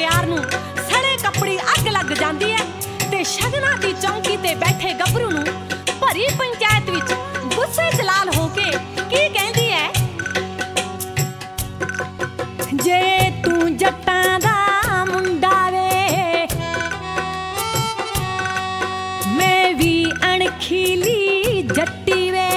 ਪਿਆਰ ਨੂੰ ਸੜੇ ਕੱਪੜੀ ਅੱਗ ਲੱਗ ਜਾਂਦੀ ਹੈ ਤੇ ਸ਼ਗਨਾਂ ਦੀ ਚੌਂਕੀ ਤੇ ਬੈਠੇ ਗੱਭਰੂ ਨੂੰ ਭਰੀ ਪੰਚਾਇਤ ਵਿੱਚ ਗੁੱਸੇ 'ਚ ਲਾਲ ਹੋ ਕੇ ਕੀ ਕਹਿੰਦੀ ਹੈ? ਜੇ ਤੂੰ ਜੱਟਾਂ ਦਾ ਮੁੰਡਾ ਵੇ ਮੈਂ ਵੀ ਅਣਖੀਲੀ ਜੱਟੀ ਵੇ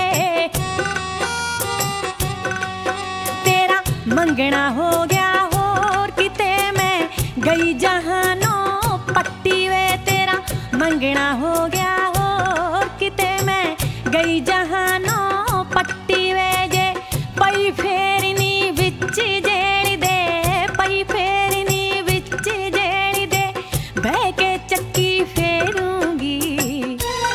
ਤੇਰਾ ਮੰਗਣਾ ਹੋ ਗਿਆ ਹੋਰ ਕਿਤੇ ਮੈਂ ਗਈ ਜਹਾਨੋਂ ਪੱਟੀ ਵੇ ਤੇਰਾ ਮੰਗਣਾ ਹੋ ਗਿਆ ਹੋਰ ਕਿਤੇ ਮੈਂ ਗਈ ਜਹਾਨੋਂ ਪੱਟੀ ਵੇ ਜੇ ਪਈ ਫੇਰਨੀ ਵਿੱਚ ਜਿਹੜੀ ਦੇ ਪਈ ਫੇਰਨੀ ਵਿੱਚ ਜਿਹੜੀ ਦੇ ਬਹਿ ਕੇ ਚੱਕੀ ਫੇਰੂੰਗੀ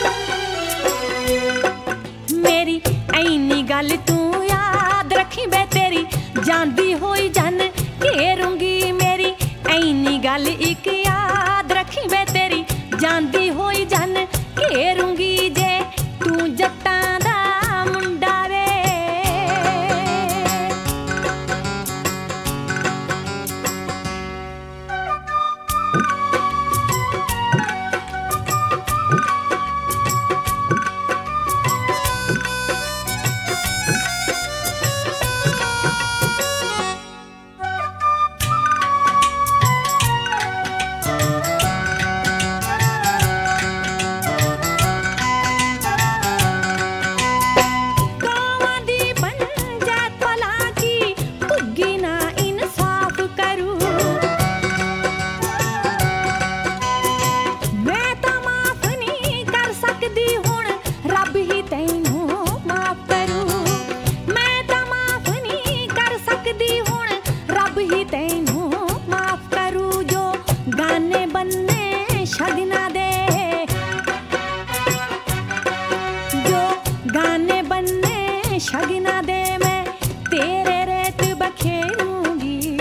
ਮੇਰੀ ਐਨੀ ਗੱਲ ਤੂੰ ਯਾਦ ਰੱਖੀ ਬੇ ਤੇਰੀ ਜਾਂਦੀ ਹੋਈ ਜਨ ਘੇਰੂੰਗੀ ਮੇਰੀ ਐਨੀ ਗੱਲ ਇੱਕ ਯਾਦ ਰੱਖੀ ਬੇ ਤੇਰੀ ਜਾਂਦੀ ਹੋਈ ਜਨ ਘੇਰੂੰਗੀ ਜੇ ਤੂੰ ਜੱਟਾਂ ਦਾ ਮੁੰਡਾ ਵੇ ਸ਼ਗਨਾਂ ਦੇ ਮੈਂ ਤੇਰੇ ਰੇਤ ਬਖੇਰੂੰਗੀ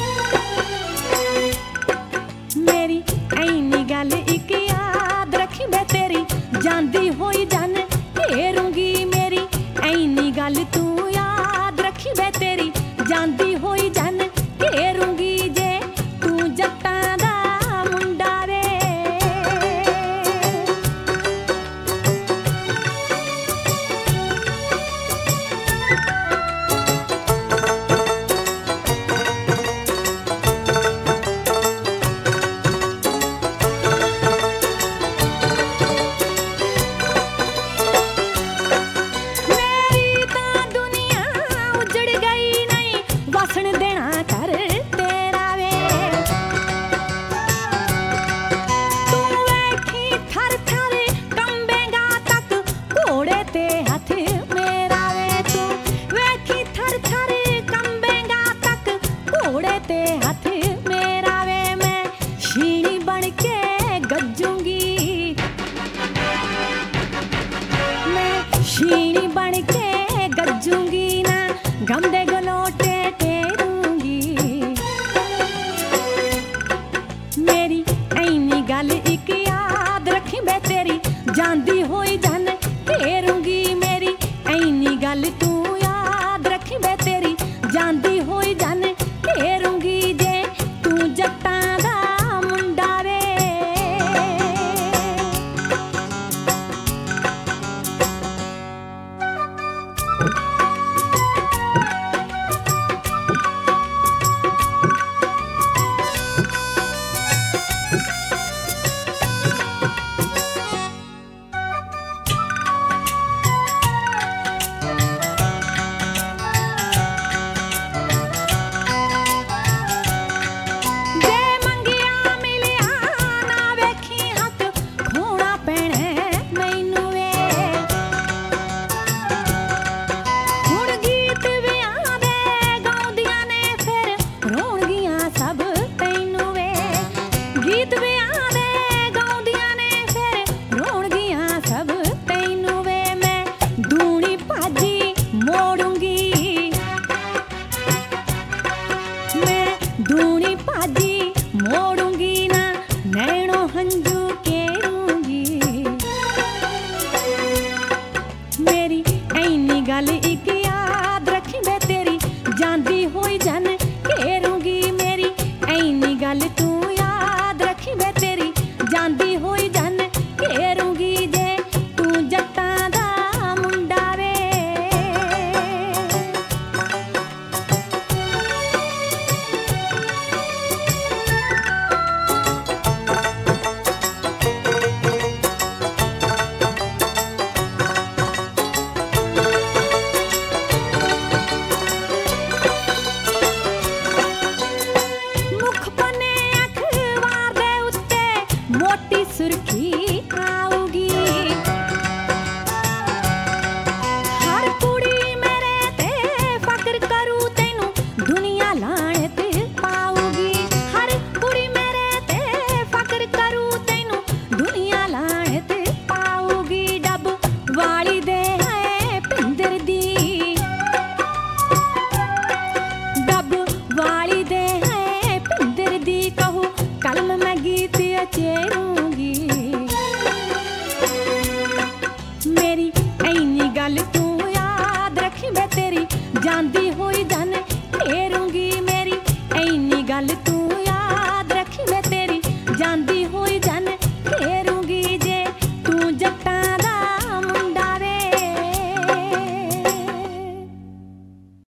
ਮੇਰੀ ਐਨੀ ਗੱਲ ਇੱਕ ਯਾਦ ਰੱਖੀ ਮੈਂ ਤੇਰੀ ਜਾਂਦੀ ਹੋਈ ਜਨ ਘੇਰੂੰਗੀ ਮੇਰੀ ਐਨੀ ਗੱਲ ਤੂੰ ਯਾਦ ਰੱਖੀ ਮੈਂ ਤੇਰੀ ਜਾਂਦੀ ਹੋਈ ਜਨ